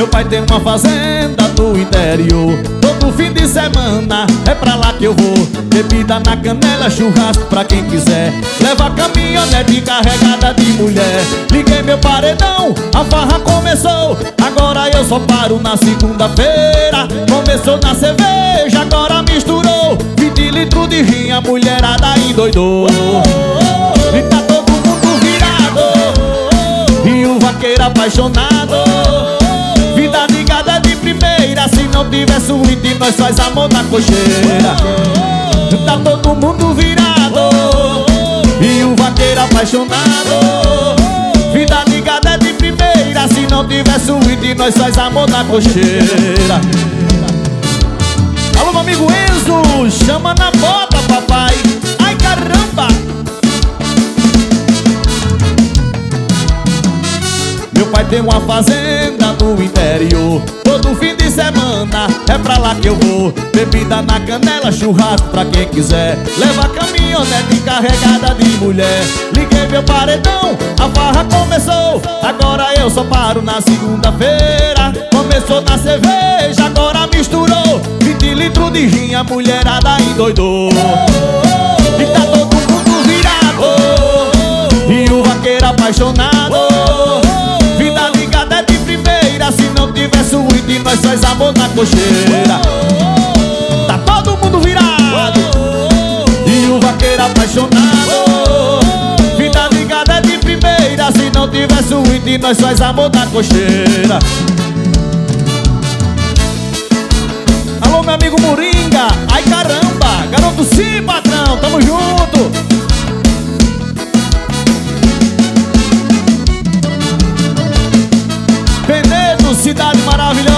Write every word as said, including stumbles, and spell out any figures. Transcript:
Meu pai tem uma fazenda no interior. Todo fim de semana é pra lá que eu vou. Bebida na canela, churrasco pra quem quiser. Leva caminhonete carregada de mulher. Liguei meu paredão, a farra começou. Agora eu só paro na segunda-feira. Começou na cerveja, agora misturou. vinte litros de rim, a mulherada endoidou. E tá todo mundo virado, e o vaqueiro apaixonado. Vida ligada de primeira, se não tiver suíte nós faz amor na cocheira. Tá todo mundo virado, e o vaqueiro apaixonado. Vida ligada de primeira, se não tiver suíte nós faz amor na cocheira. Alô, meu amigo Enzo, chama na bota, papai. Ai, caramba! Meu pai tem uma fazenda no interior. Todo fim de semana é pra lá que eu vou. Bebida na canela, churrasco pra quem quiser. Leva caminhonete carregada de mulher. Liguei meu paredão, a farra começou. Agora eu só paro na segunda-feira. Começou na cerveja, agora misturou. vinte litros de rim, a mulherada endoidou. E tá todo mundo virado, e o vaqueiro apaixonado. Vida ligada é de primeira, se não tiver suíte nós faz amor na cocheira. Tá todo mundo virado, e o vaqueiro apaixonado. Vida ligada é de primeira, se não tiver suíte nós faz amor na cocheira. Alô, meu amigo Moringa, ai caramba, garoto sim, patrão, tamo junto. Penedo, cidade maravilhosa.